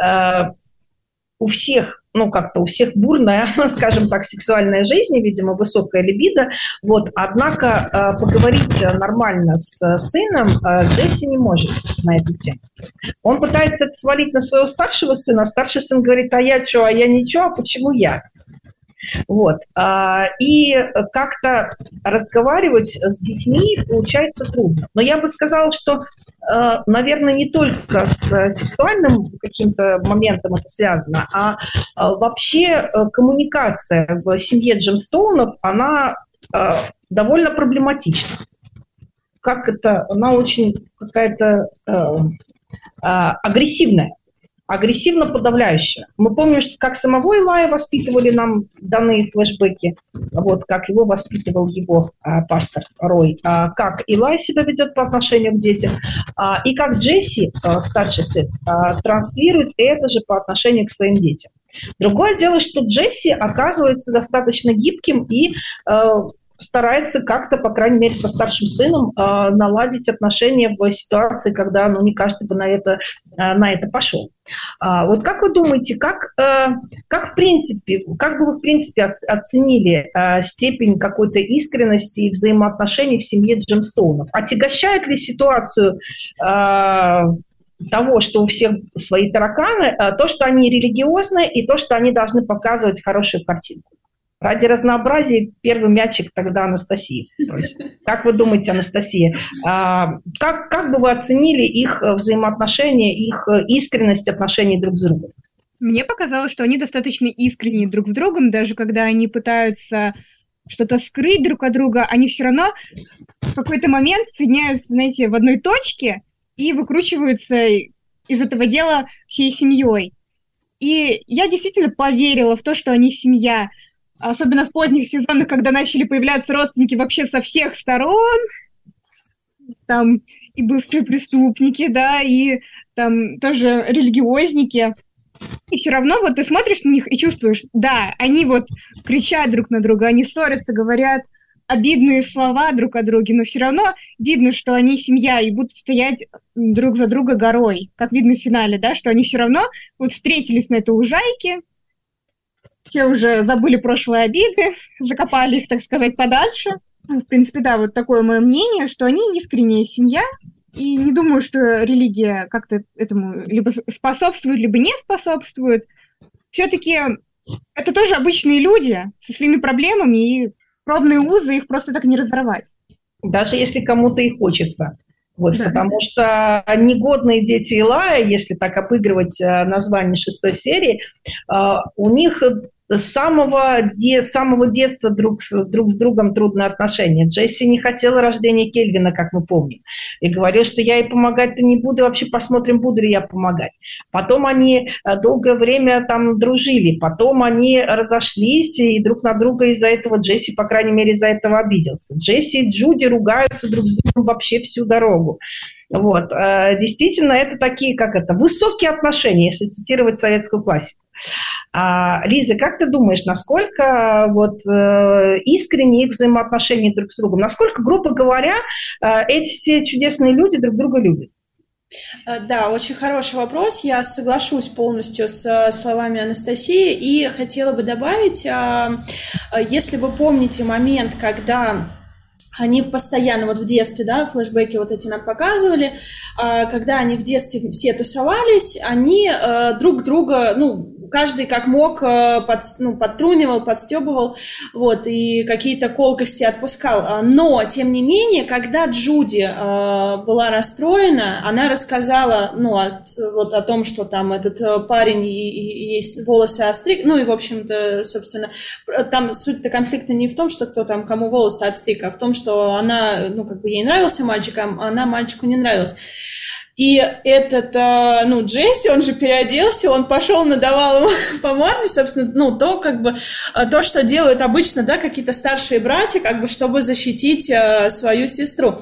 у всех, ну, как-то у всех бурная, скажем так, сексуальная жизнь, видимо, высокая либидо, вот, однако э, поговорить нормально с сыном э, Джесси не может на эту тему. Он пытается это свалить на своего старшего сына, а старший сын говорит, а я что, а я ничего, а почему я? Вот. И как-то разговаривать с детьми получается трудно. Но я бы сказала, что, наверное, не только с сексуальным каким-то моментом это связано, а вообще коммуникация в семье Джемстоунов, она довольно проблематична. Как это? Она очень какая-то агрессивная. агрессивно-подавляющая. Мы помним, что как самого Илая воспитывали, нам данные флешбеки, вот как его воспитывал его а, пастор Рой, а, как Илай себя ведет по отношению к детям, а, и как Джесси, а, старший сын, а, транслирует это же по отношению к своим детям. Другое дело, что Джесси оказывается достаточно гибким и а, старается как-то, по крайней мере, со старшим сыном наладить отношения в ситуации, когда ну, не каждый бы на это, на это пошел. Вот как вы думаете, как, как, в принципе, как бы вы в принципе оценили степень какой-то искренности и взаимоотношений в семье Джемстоунов? Отягощает ли ситуацию того, что у всех свои тараканы, то, что они религиозны, и то, что они должны показывать хорошую картинку? Ради разнообразия первый мячик тогда Анастасии. Как вы думаете, Анастасия, как, как бы вы оценили их взаимоотношения, их искренность отношений друг с другом? Мне показалось, что они достаточно искренние друг с другом, даже когда они пытаются что-то скрыть друг от друга, они все равно в какой-то момент соединяются, знаете, в одной точке и выкручиваются из этого дела всей семьей. И я действительно поверила в то, что они семья. Особенно в поздних сезонах, когда начали появляться родственники вообще со всех сторон. Там и бывшие преступники, да, и там тоже религиозники. И все равно вот ты смотришь на них и чувствуешь, да, они вот кричат друг на друга, они ссорятся, говорят обидные слова друг о друге, но все равно видно, что они семья и будут стоять друг за друга горой. Как видно в финале, да, что они все равно вот встретились на этой лужайке, все уже забыли прошлые обиды, закопали их, так сказать, подальше. В принципе, да, вот такое мое мнение, что они искренняя семья, и не думаю, что религия как-то этому либо способствует, либо не способствует. Все-таки это тоже обычные люди со своими проблемами, и кровные узы их просто так не разорвать. Даже если кому-то и хочется. Вот, да. Потому что негодные дети Илая, если так обыгрывать название шестой серии, у них с самого, де, с самого детства друг, друг с другом трудные отношения. Джесси не хотела рождения Кельвина, как мы помним, и говорила, что я ей помогать-то не буду, вообще посмотрим, буду ли я помогать. Потом они долгое время там дружили, потом они разошлись, и друг на друга из-за этого Джесси, по крайней мере, из-за этого обиделся. Джесси и Джуди ругаются друг с другом вообще всю дорогу. Вот. Действительно, это такие, как это, высокие отношения, если цитировать советскую классику. А, Лиза, как ты думаешь, насколько вот, э, искренне их взаимоотношения друг с другом? Насколько, грубо говоря, э, эти все чудесные люди друг друга любят? Да, очень хороший вопрос. Я соглашусь полностью с словами Анастасии и хотела бы добавить, если вы помните момент, когда они постоянно вот в детстве, да, флешбеки вот эти нам показывали, когда они в детстве все тусовались, они друг друга, ну, каждый как мог под, ну, подтрунивал, подстебывал, вот, и какие-то колкости отпускал. Но, тем не менее, когда Джуди была расстроена, она рассказала, ну, от, вот о том, что там этот парень и, и, и волосы отстриг, ну, и, в общем-то, собственно, там суть-то конфликта не в том, что кто там кому волосы отстриг, а в том, что она, ну, как бы ей нравился мальчик, а она мальчику не нравилась. И этот, ну, Джесси, он же переоделся, он пошел, надавал ему по морде, собственно, ну, то, как бы, то, что делают обычно, да, какие-то старшие братья, как бы, чтобы защитить свою сестру.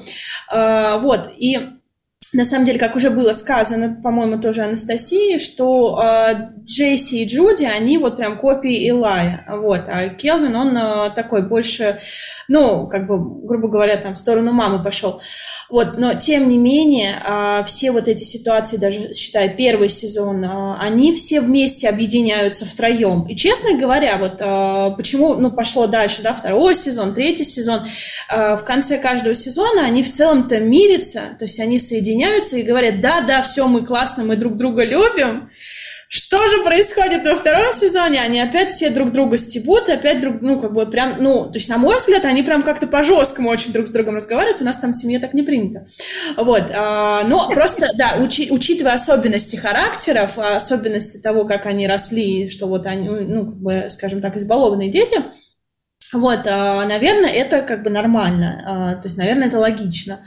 Вот, и на самом деле, как уже было сказано, по-моему, тоже Анастасии, что э, Джесси и Джуди, они вот прям копии Илая, вот, а Келвин, он э, такой больше, ну, как бы, грубо говоря, там, в сторону мамы пошел, вот, но, тем не менее, э, все вот эти ситуации, даже, считай, первый сезон, э, они все вместе объединяются втроем, и, честно говоря, вот, э, почему, ну, пошло дальше, да, второй сезон, третий сезон, э, в конце каждого сезона они в целом-то мирятся, то есть они соединяются, и говорят, да, да, все, мы классно, мы друг друга любим. Что же происходит во втором сезоне? Они опять все друг друга стебут, опять друг, ну, как бы прям, ну, то есть, на мой взгляд, они прям как-то по-жесткому очень друг с другом разговаривают, у нас там в семье так не принято. Вот, а, но просто, да, учи, учитывая особенности характеров, особенности того, как они росли, что вот они, ну, как бы, скажем так, избалованные дети, вот, наверное, это как бы нормально, то есть, наверное, это логично.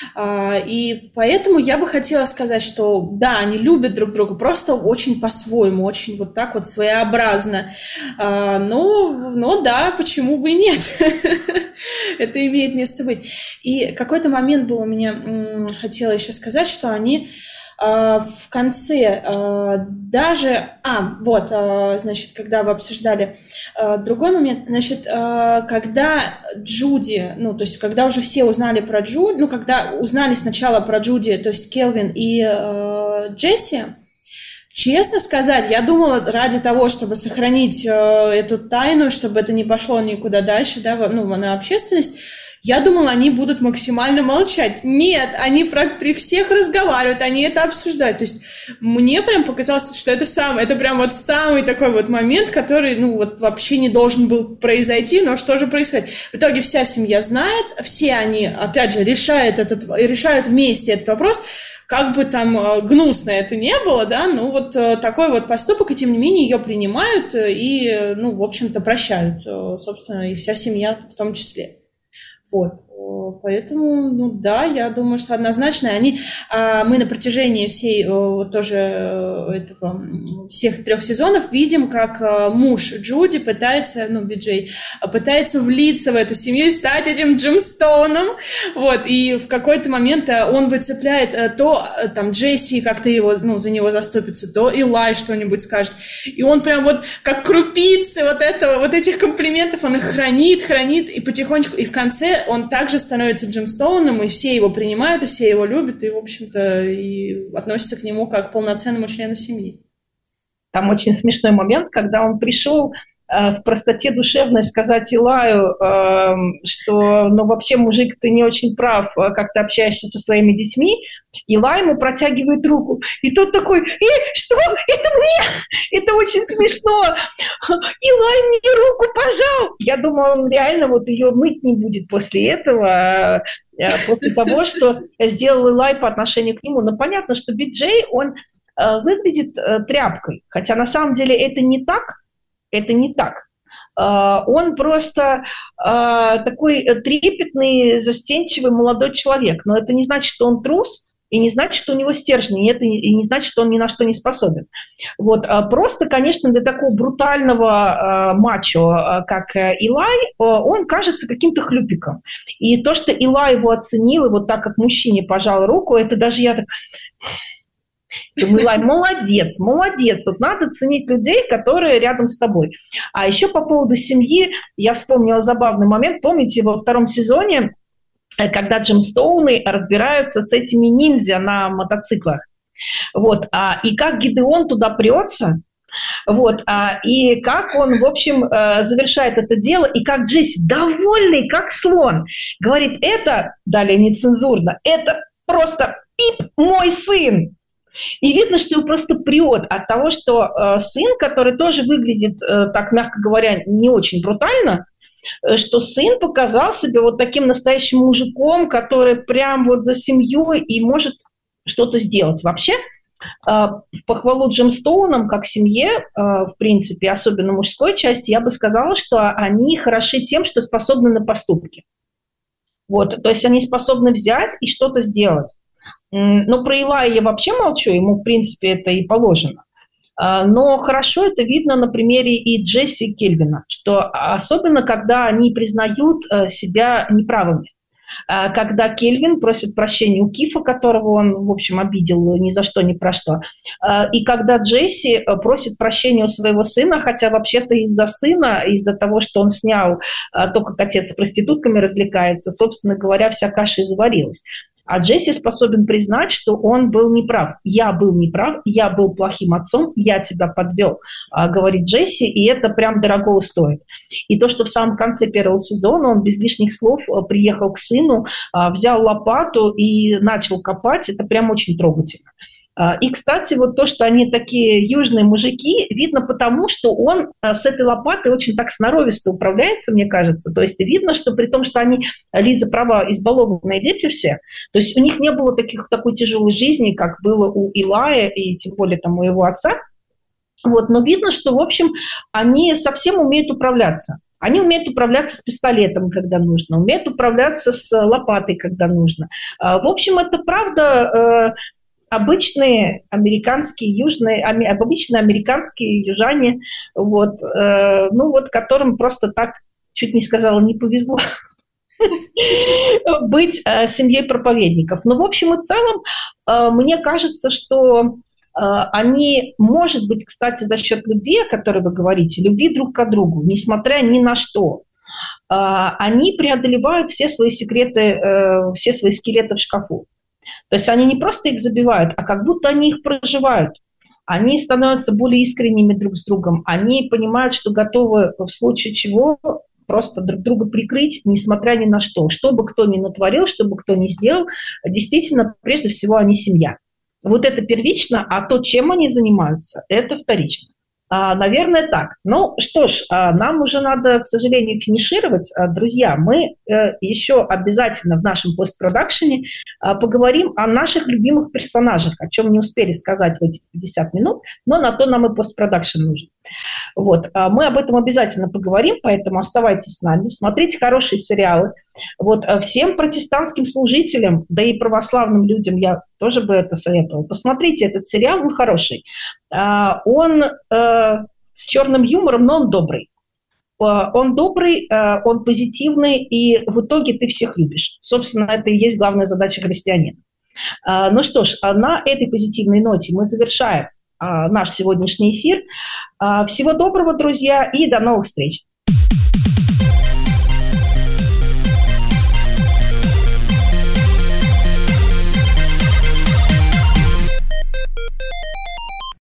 И поэтому я бы хотела сказать, что да, они любят друг друга, просто очень по-своему, очень вот так вот своеобразно. Но, но да, почему бы и нет? Это имеет место быть. И какой-то момент был у меня, хотела еще сказать, что они... в конце даже... А, вот, значит, когда вы обсуждали другой момент, значит, когда Джуди, ну, то есть, когда уже все узнали про Джуди, ну, когда узнали сначала про Джуди, то есть Келвин и Джесси, честно сказать, я думала, ради того, чтобы сохранить эту тайну, чтобы это не пошло никуда дальше, да, ну, на общественность, я думала, они будут максимально молчать. Нет, они про, при всех разговаривают, они это обсуждают. То есть мне прям показалось, что это сам, это прям вот самый такой вот момент, который, ну, вот вообще не должен был произойти, но что же происходит? В итоге вся семья знает, все они, опять же, решают, этот, решают вместе этот вопрос, как бы там гнусно это не было, да, ну, вот такой вот поступок, и тем не менее ее принимают и, ну, в общем-то, прощают, собственно, и вся семья в том числе. Вот, поэтому, ну да, я думаю, что однозначно они, мы на протяжении всей тоже этого, всех трех сезонов видим, как муж Джуди пытается, ну, Би-Джей, пытается влиться в эту семью и стать этим Джемстоуном, вот, и в какой-то момент он выцепляет то, там, Джесси как-то его, ну, за него заступится, то Илай что-нибудь скажет, и он прям вот как крупицы вот этого, вот этих комплиментов, он их хранит, хранит, и потихонечку, и в конце он также становится Джемстоуном, и все его принимают, и все его любят, и, в общем-то, и относятся к нему как к полноценному члену семьи. Там очень смешной момент, когда он пришел э, в простоте душевной сказать Илаю, э, что, ну, вообще, мужик, ты не очень прав, как ты общаешься со своими детьми. Илай ему протягивает руку, и тот такой: «Э, что? Это мне? Это очень смешно! Илай мне руку пожал!» Я думаю, он реально вот ее мыть не будет после этого, после того, что сделал Илай по отношению к нему. Но понятно, что Би-Джей, он выглядит тряпкой, хотя на самом деле это не так, это не так. Он просто такой трепетный, застенчивый молодой человек, но это не значит, что он трус, и не значит, что у него стержни, и это и не значит, что он ни на что не способен. Вот. Просто, конечно, для такого брутального э, мачо, как Илай, он кажется каким-то хлюпиком. И то, что Илай его оценил, и вот так как мужчине пожал руку, это даже я так... Думаю, Илай, молодец, молодец. Вот надо ценить людей, которые рядом с тобой. А еще по поводу семьи, я вспомнила забавный момент. Помните, во втором сезоне, когда Джемстоуны разбираются с этими ниндзя на мотоциклах. Вот, а, и как Гидеон туда прется, вот, а, и как он, в общем, завершает это дело, и как Джесси, довольный, как слон, говорит: это, далее нецензурно, это просто пип мой сын. И видно, что его просто прет от того, что э, сын, который тоже выглядит, э, так мягко говоря, не очень брутально, что сын показал себя вот таким настоящим мужиком, который прям вот за семьей и может что-то сделать. Вообще, в похвалу Джемстоунам как семье, в принципе, особенно мужской части, я бы сказала, что они хороши тем, что способны на поступки. Вот, то есть они способны взять и что-то сделать. Но про Илая я вообще молчу, ему, в принципе, это и положено. Но хорошо это видно на примере и Джесси, и Кельвина, что особенно когда они признают себя неправыми. Когда Кельвин просит прощения у Кифа, которого он, в общем, обидел ни за что, ни про что, и когда Джесси просит прощения у своего сына, хотя вообще-то из-за сына, из-за того, что он снял то, как отец с проститутками развлекается, собственно говоря, вся каша и заварилась. А Джесси способен признать, что он был неправ. Я был неправ, я был плохим отцом, я тебя подвел, говорит Джесси, и это прям дорого стоит. И то, что в самом конце первого сезона он без лишних слов приехал к сыну, взял лопату и начал копать, это прям очень трогательно. И, кстати, вот то, что они такие южные мужики, видно потому, что он с этой лопатой очень так сноровисто управляется, мне кажется. То есть видно, что при том, что они, Лиза права, избалованные дети все, то есть у них не было таких, такой тяжелой жизни, как было у Илая и тем более там у его отца. Вот, но видно, что, в общем, они совсем умеют управляться. Они умеют управляться с пистолетом, когда нужно, умеют управляться с лопатой, когда нужно. В общем, это правда... Обычные американские южные, обычные американские южане, вот, э, ну вот, которым просто так, чуть не сказала, не повезло. быть семьей проповедников. Но в общем и целом, мне кажется, что они, может быть, кстати, за счет любви, о которой вы говорите, любви друг к другу, несмотря ни на что, они преодолевают все свои секреты, все свои скелеты в шкафу. То есть они не просто их забивают, а как будто они их проживают. Они становятся более искренними друг с другом. Они понимают, что готовы в случае чего просто друг друга прикрыть, несмотря ни на что. Что бы кто ни натворил, что бы кто ни сделал, действительно, прежде всего, они семья. Вот это первично, а то, чем они занимаются, это вторично. А, наверное, так. Ну что ж, а, нам уже надо, к сожалению, финишировать. А, друзья, мы э, еще обязательно в нашем постпродакшене а, поговорим о наших любимых персонажах, о чем не успели сказать в эти пятьдесят минут, но на то нам и постпродакшн нужен. Вот. А, мы об этом обязательно поговорим, поэтому оставайтесь с нами, смотрите хорошие сериалы. Вот. А всем протестантским служителям, да и православным людям я тоже бы это советовала. Посмотрите этот сериал, он хороший. А, он э, с черным юмором, но он добрый. А, он добрый, а, он позитивный, и в итоге ты всех любишь. Собственно, это и есть главная задача христианина. А, ну что ж, на этой позитивной ноте мы завершаем а, наш сегодняшний эфир. А, всего доброго, друзья, и до новых встреч!